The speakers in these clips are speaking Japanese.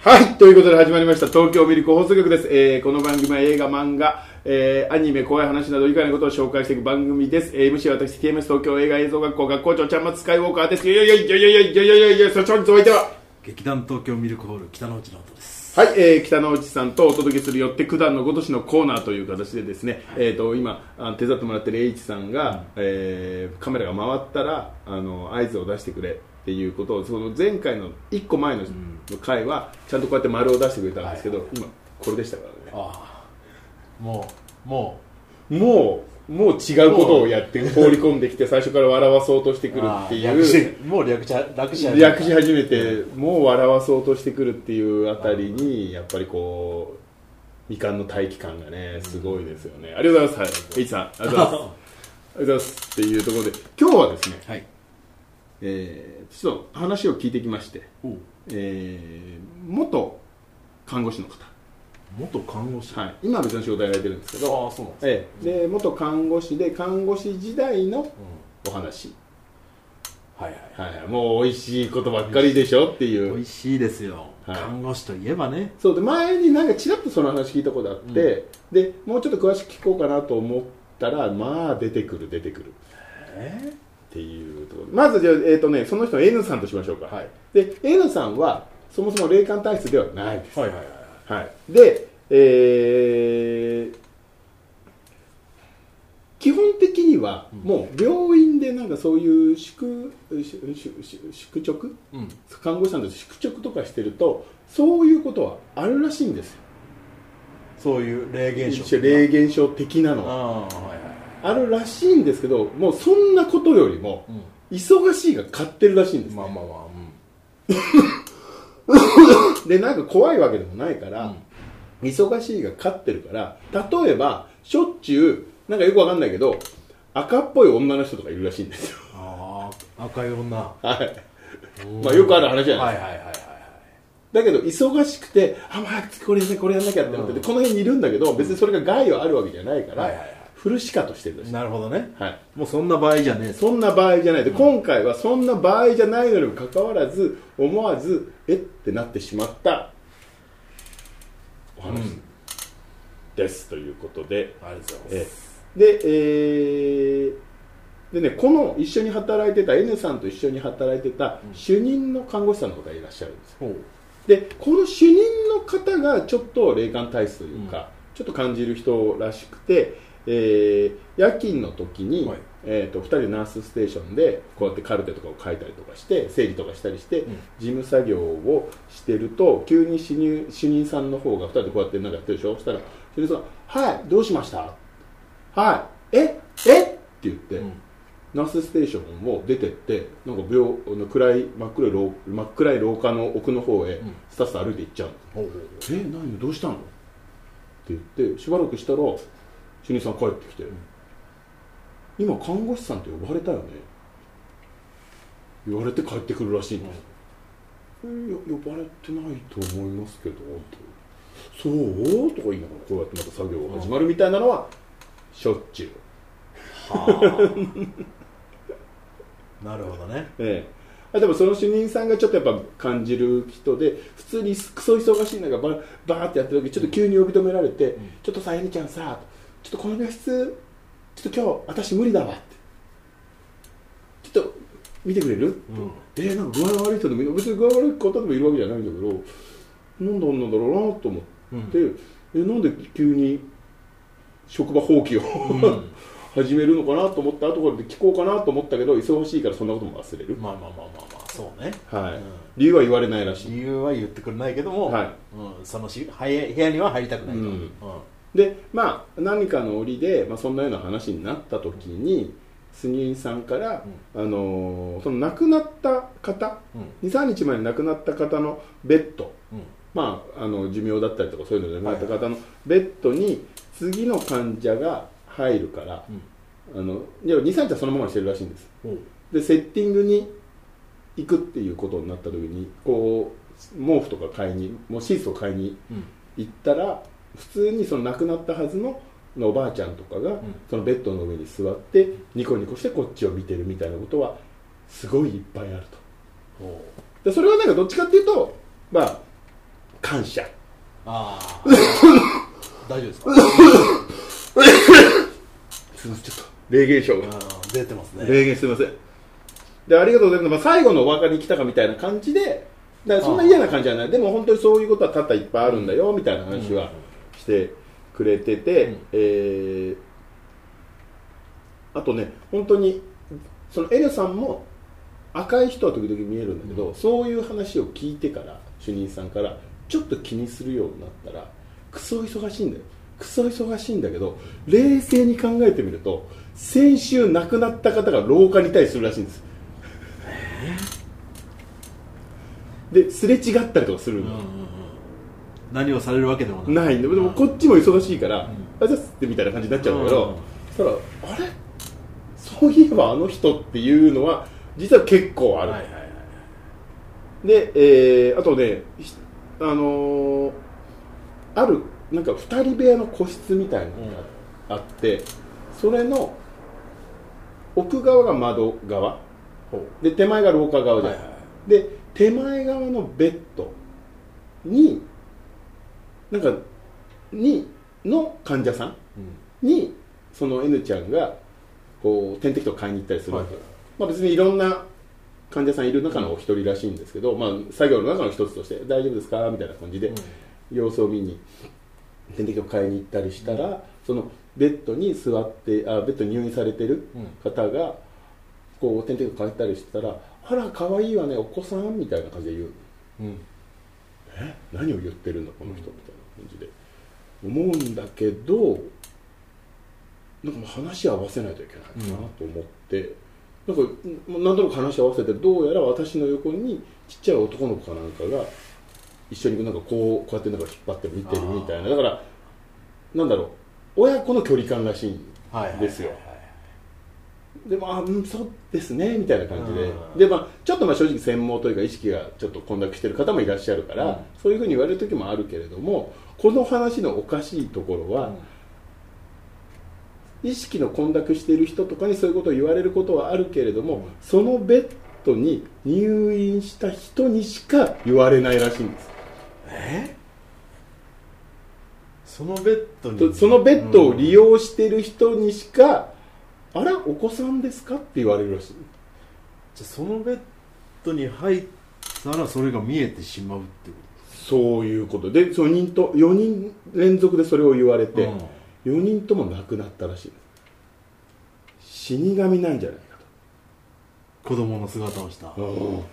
はい、ということで始まりました東京ミルク放送局です。この番組は映画、漫画、アニメ、怖い話など以外のことを紹介していく番組です。MC は私 TMS 東京映画映像学校学校長ちゃんまつスカイウォーカーです。そして本日お相手は劇団東京ミルクホール北之内直人です。 はい、北之内さんとお届けするよって九段のごとしのコーナーという形でですね、今手伝ってもらってる H さんが、カメラが回ったら合図を出してくれっていうことを、その前回の1個前の回はちゃんとこうやって丸を出してくれたんですけど、今これでしたからね。 もう違うことをやって放り込んできて最初から笑わそうとしてくるっていうもう略し始めて、もう笑わそうとしてくるっていうあたりにやっぱりこう未完の大器感がねすごいですよね。ありがとうございます。H さんありがとうございます。ありがとうございますっていうところで今日はですね、 はい、 ちょっと話を聞いてきまして、元看護師の方、 元看護師、 はい、今は別の仕事をやられてるんですけど、 そうなんですで元看護師で看護師時代のお話、もう美味しいことばっかりでしょっていう。 美味しいですよ、看護師といえばね。 そうで、前になんかちらっとその話聞いたことあって、でもうちょっと詳しく聞こうかなと思ったら、まあ出てくるっていうところ。まずじゃあ、その人の N さんとしましょうか。で N さんはそもそも霊感体質ではないです。で、基本的にはもう病院でなんかそういう宿直、看護師さんと宿直とかしてるとそういうことはあるらしいんですよ。 そういう霊現象的なのはあるらしいんですけど、もうそんなことよりも忙しいが勝ってるらしいんですね。でなんか怖いわけでもないから、忙しいが勝ってるから、例えばしょっちゅうなんかよくわかんないけど赤っぽい女の人とかいるらしいんですよ。 赤い女、 まあよくある話じゃないですか。だけど忙しくて早くこれやんなきゃって思ってて、この辺にいるんだけど別にそれが害はあるわけじゃないから、フルシカとしてるらしい。 なるほどね、もうそんな場合じゃねえ、 そんな場合じゃないで、今回はそんな場合じゃないのにもかかわらず思わずってなってしまったお話です、ということで、 ありがとうございます。 でね、この一緒に働いてた N さんと一緒に働いてた主任の看護師さんの方がいらっしゃるんですよ。でこの主任の方がちょっと霊感体質というか、ちょっと感じる人らしくて、夜勤の時に、2人でナースステーションでこうやってカルテとかを書いたりとかして整理とかしたりして、事務作業をしてると急に主任さんの方が2人でこうやってなんかやってるでしょ。そしたら主任さん「はいどうしました?」「えっ?」って言って、ナースステーションを出てってなんか真っ暗い廊下の奥の方へスタスタ歩いて行っちゃうの。何どうしたのって言ってしばらくしたら主任さん帰ってきて、今看護師さんって呼ばれたよね、言われて帰ってくるらしいんです。呼ばれてないと思いますけどそうとか言いながらこうやってまた作業が始まるみたいなのはしょっちゅう。 なるほどね。 でもその主任さんがちょっとやっぱ感じる人で、普通にクソ忙しい中バーってやってる時ちょっと急に呼び止められて、ちょっとさエミちゃんさちょっとこの病室ちょっと今日私無理だわってちょっと見てくれる、なんか具合悪い人でも別に具合悪い方でもいるわけじゃないんだけどなんだろうなと思って、なんで急に職場放棄を始めるのかなと思って後から聞こうかなと思ったけど忙しいからそんなことも忘れる。 そうね、 理由は言われないらしい。 理由は言ってくれないけども、その部屋には入りたくないと、 で何かの折で、そんなような話になった時に主任さんから、その亡くなった方、2,3 日前に亡くなった方のベッド、寿命だったりとかそういうので亡くなった方のベッドに次の患者が入るから、2,3 日はそのままにしてるらしいんです。でセッティングに行くっていうことになった時にこう毛布とか買いにもうシーツを買いに行ったら、普通にその亡くなったはずのおばあちゃんとかがそのベッドの上に座ってニコニコしてこっちを見てるみたいなことはすごいいっぱいあると。でそれはなんかどっちかっていうと感謝。 ああ大丈夫ですかすいません、ちょっと霊現象が出てますね。 霊現すいません。でありがとうございます。最後のお別れに来たかみたいな感じで、だからそんな嫌な感じじゃない。でも本当にそういうことは多々いっぱいあるんだよみたいな話はしてくれてて、あとね、本当にその N さんも赤い人は時々見えるんだけど、そういう話を聞いてから主任さんからちょっと気にするようになったら、クソ忙しいんだよ、クソ忙しいんだけど、冷静に考えてみると先週亡くなった方が廊下にいたりするらしいんです。ですれ違ったりとかするんだよ、 何をされるわけでもないんで、でもこっちも忙しいから、あじゃあってみたいな感じになっちゃうんだけど、そしたらあれそういえばあの人っていうのは実は結構ある、で、あとね、あるなんか2人部屋の個室みたいなのがあって、それの奥側が窓側で手前が廊下側で、手前側のベッドにの患者さんにその N ちゃんがこう点滴とか買いに行ったりするわけ、まあ、別にいろんな患者さんいる中のお一人らしいんですけど、まあ、作業の中の一つとして大丈夫ですかみたいな感じで様子を見に点滴を買いに行ったりしたら、そのベッドに座ってベッドに入院されてる方がこう点滴を買ったりしてたら、あら可愛いわねお子さんみたいな感じで言う、何を言ってるんだこの人みたいな感じで思うんだけど、なんかもう話合わせないといけないかなと思って、なんか何となく話合わせて、どうやら私の横にちっちゃい男の子かなんかが一緒になんかこうやってなんか引っ張って見てるみたいな、だからなんだろう、親子の距離感らしいんですよ。でもそうですねみたいな感じで、で、ちょっと正直専門というか意識がちょっと混濁してる方もいらっしゃるから、そういうふうに言われる時もあるけれども、この話のおかしいところは、意識の混濁している人とかにそういうことを言われることはあるけれども、そのベッドに入院した人にしか言われないらしいんです。 そのベッドを利用している人にしか、あらお子さんですかって言われるらしい。 じゃあそのベッドに入ったらそれが見えてしまうってこと？ そういうことで、4人連続でそれを言われて、4人とも亡くなったらしい。死神なんじゃないかと。子供の姿をした。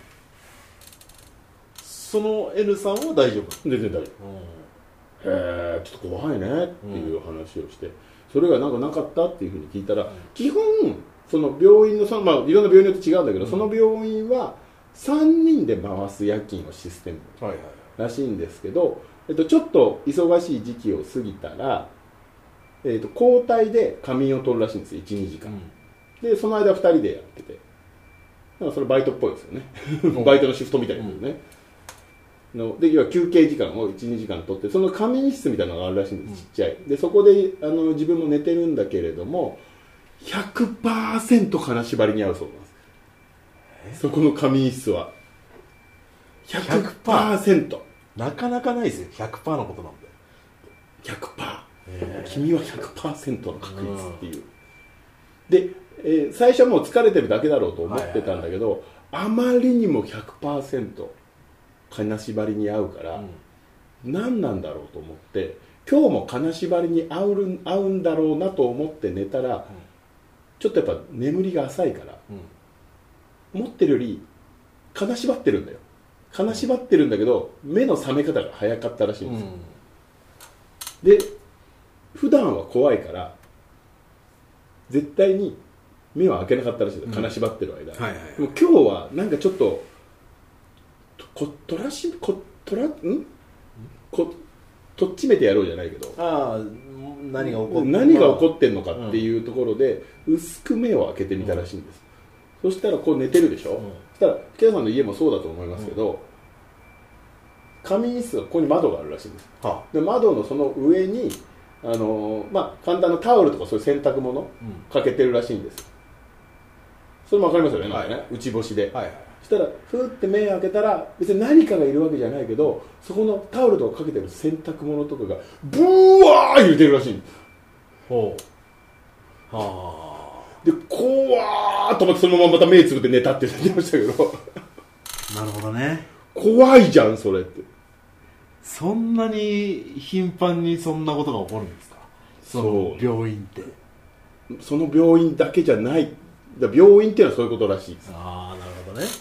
その N さんは大丈夫？ 全然大丈夫。ちょっと怖いねっていう話をして、それがなんかなかったっていうふうに聞いたら、基本その病院のいろんな病院によって違うんだけど、その病院は3人で回す夜勤のシステムらしいんですけど、ちょっと忙しい時期を過ぎたら、交代で仮眠を取るらしいんですよ、 1,2 時間、でその間2人でやってて、だからそれバイトっぽいですよねバイトのシフトみたいなのね、で要は休憩時間を 1,2 時間取って、その仮眠室みたいなのがあるらしいんです、ちっちゃい。でそこで自分も寝てるんだけれども 100% 金縛りに合うそうなんです。そこの仮眠室は 100%。 なかなかないですよ、 100% のことなんで。 100%、君は 100% の確率っていうで、最初はもう疲れてるだけだろうと思ってたんだけど、あまりにも 100% 金縛りに合うから、何なんだろうと思って、今日も金縛りに合うんだろうなと思って寝たら、ちょっとやっぱ眠りが浅いから、思ってるより金縛ってるんだよ。金縛ってるんだけど目の覚め方が早かったらしいんですよ、で普段は怖いから絶対に目は開けなかったらしいです、金縛ってる間、でも今日はなんかちょっととっちめてやろうじゃないけど、 何が起こってんのかっていうところで、薄く目を開けてみたらしいんです、そしたらこう寝てるでしょ、そしたら北谷さんの家もそうだと思いますけど、仮眠室がここに窓があるらしいんです、で窓のその上に簡単なタオルとかそういう洗濯物かけてるらしいんです、それも分かりますよね、なんかね、内干しで、 そしたらふーって目開けたら別に何かがいるわけじゃないけど、そこのタオルとかかけてる洗濯物とかがブワー揺れてるらしいんです。 ほう。はあ。で怖ーと思ってそのまままた目つぶって寝たって言ってましたけどなるほどね。 怖いじゃんそれって。 そんなに頻繁にそんなことが起こるんですか？その病院って。 その病院だけじゃない。病院っていうのはそういうことらしいです。 ああ、なるほどね。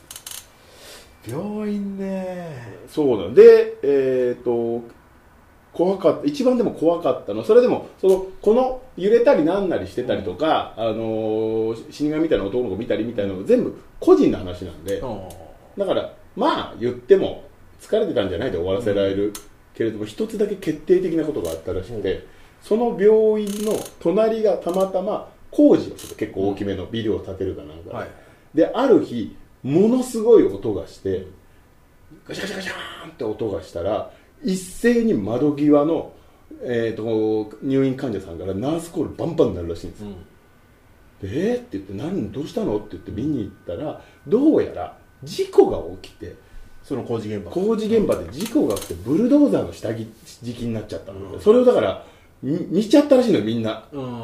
病院ね。 そうなんで、怖かった。一番でも怖かったのは、それでもこの揺れたりなんなりしてたりとか、死神みたいな男の子見たりみたいなのが全部個人の話なんで、だからまあ言っても疲れてたんじゃないで終わらせられる、けれども一つだけ決定的なことがあったらしくて、その病院の隣がたまたま工事をする結構大きめのビルを建てるかなんか、はい、である日ものすごい音がしてガシャガシャガシャーンって音がしたら一斉に窓際の、入院患者さんからナースコールバンバンになるらしいんですよ、でって言ってどうしたのって言って見に行ったらどうやら事故が起きて、 その工事現場で事故が起きてブルドーザーの下敷きになっちゃったので、それをだから見ちゃったらしいのよみんな。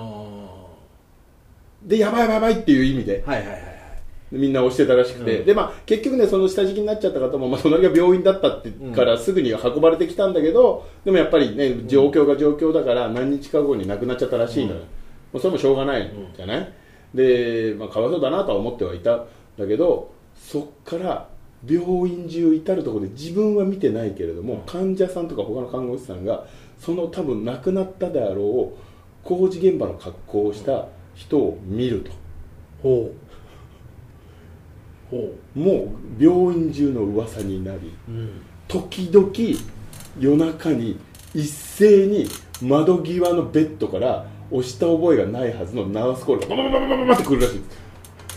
でやばいやばいやばいっていう意味で、みんな押してたらしくて、で結局ねその下敷きになっちゃった方も、隣が病院だったってからすぐに運ばれてきたんだけど、でもやっぱりね状況が状況だから何日か後に亡くなっちゃったらしいのよ、それもしょうがないんじゃない、で、かわいそうだなとは思ってはいたんだけど、そっから病院中至るところで自分は見てないけれども、患者さんとか他の看護師さんがその多分亡くなったであろう工事現場の格好をした人を見ると、もう病院中の噂になり、時々夜中に一斉に窓際のベッドから押した覚えがないはずのナースコールがバババババババってくるらしいんです。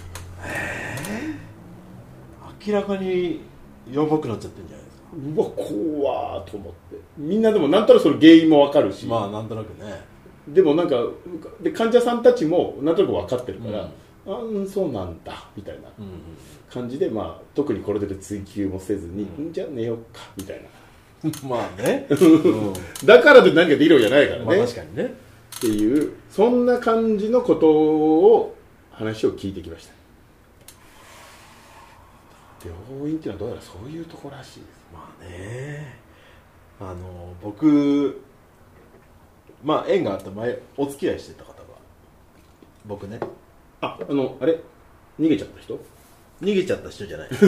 明らかにやばくなっちゃってるんじゃないですか。 うわ怖ーと思って、みんなでもなんとなくその原因も分かるし、 なんとなくね、 でもなんかで患者さんたちもなんとなく分かってるから、そうなんだみたいな感じで、特にこれで追求もせずに、じゃあ寝よっかみたいなね、 だからで何かできるわけじゃないからね、 確かにねっていう、そんな感じのことを話を聞いてきました。病院っていうのはどうやらそういうところらしいです。 僕縁があった前お付き合いしてた方が僕ね、 あれ逃げちゃった人じゃない逃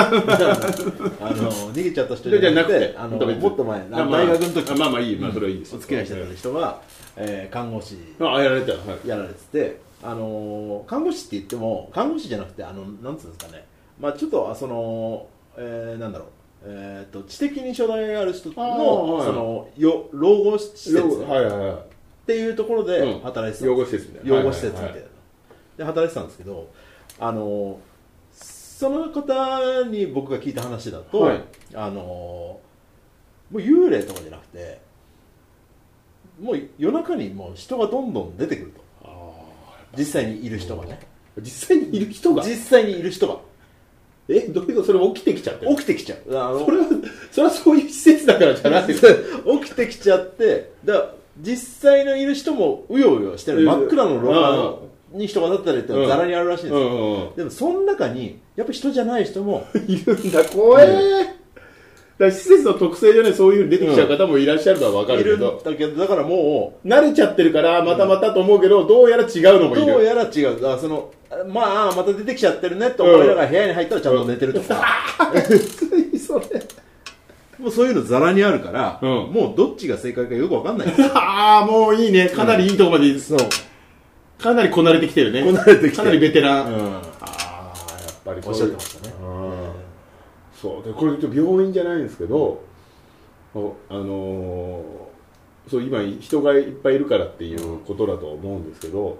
げちゃった人じゃなくてもっと前、大学の時それはいいです。 お付き合いしてた人が、看護師やられてて、看護師って言っても看護師じゃなくてなんつうんですかね、ちょっとなんだろう、知的に障害がある人の、老後施設っていうところで働いてた、養護施設みたいなで働いてたんですけど、その方に僕が聞いた話だと、もう幽霊とかじゃなくて、もう夜中にもう人がどんどん出てくると、実際にいる人がね、 実際にいる人がどういうこと？それ起きてきちゃう。 それはそういう施設だからじゃないですか。 起きてきちゃって、実際のいる人もうようよしてる、真っ暗の廊下に人が立ったりってざらにあるらしいんですよ、でもその中にやっぱ人じゃない人もいるんだ。怖えだ施設の特性でね、そういう出てきちゃう方もいらっしゃるのは分かるけど、 だからもう慣れちゃってるからまたと思うけど、どうやら違うのもいる。 どうやら違う。また出てきちゃってるねと思いながら部屋に入ったらちゃんと寝てるとか、 それもうそういうのザラにあるから、もうどっちが正解かよく分かんないです。 もういいね、かなりいいとこまでいい、かなりこなれてきてるね。かなりベテラン。やっぱりおっしゃってましたね。 そうで、これ病院じゃないんですけど、そう今人がいっぱいいるからっていうことだと思うんですけど、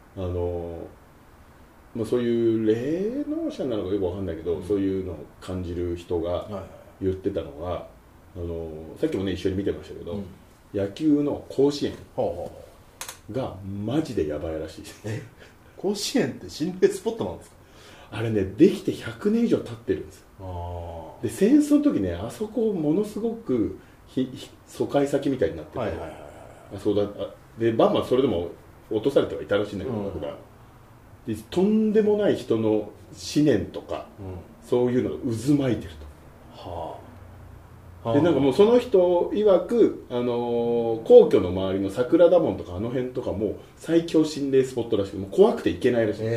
そういう霊能者なのかよくわかんないけど、そういうのを感じる人が言ってたのが、さっきもね一緒に見てましたけど、野球の甲子園がマジでやばいらしいです。 甲子園って心霊スポットなんですか？ あれねできて100年以上経ってるんですよ。で戦争の時ねあそこものすごく疎開先みたいになってて、そうだでバンバンそれでも落とされてはいたらしいんだけど、僕らでとんでもない人の思念とか、そういうのが渦巻いてると、でなんかもうその人曰く、皇居の周りの桜田門とかあの辺とかも最強心霊スポットらしくもう怖くて行けないらしい。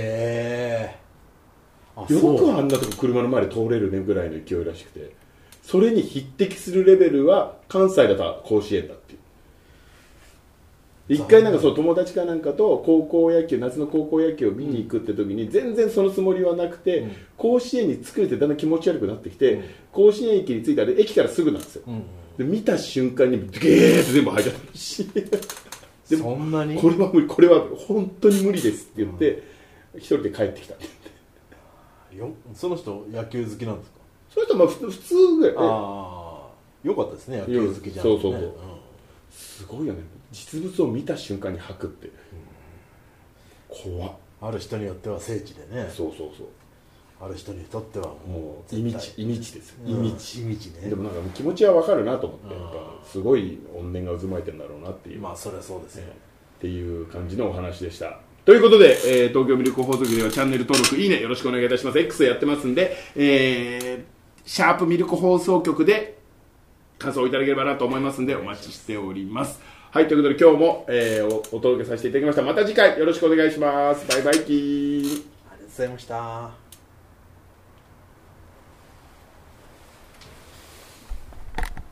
よくあんなとこ車の前で通れるねぐらいの勢いらしくて、それに匹敵するレベルは関西だったら甲子園だっていう。一回なんかそう友達かなんかと高校野球夏の高校野球を見に行くって時に全然そのつもりはなくて、甲子園に着くってだんだん気持ち悪くなってきて、甲子園駅に着いたら駅からすぐなんですよ、で見た瞬間にゲーって全部入っちゃったしでもそんなにこれは無理、これは本当に無理ですって言って、一人で帰ってきたって言って。その人野球好きなんですか？ その人まあ普通ぐらい。 よかったですね、野球好きじゃん、ね、 そう、すごいよね、実物を見た瞬間に吐くって、怖っ。 ある人によっては聖地でね。 そうある人にとってはもう意味地ですよ、意味地ね。でもなんか気持ちはわかるなと思って、やっぱすごい怨念が渦巻いてるんだろうなっていう、 まあそれはそうですよ、 っていう感じのお話でした。ということで、東京ミルク放送局ではチャンネル登録いいねよろしくお願いいたします。 X やってますんで、シャープミルク放送局で感想をいただければなと思いますんでお待ちしております。はい、ということで今日も、お届けさせていただきました。また次回よろしくお願いします。バイバイキー。 ありがとうございました。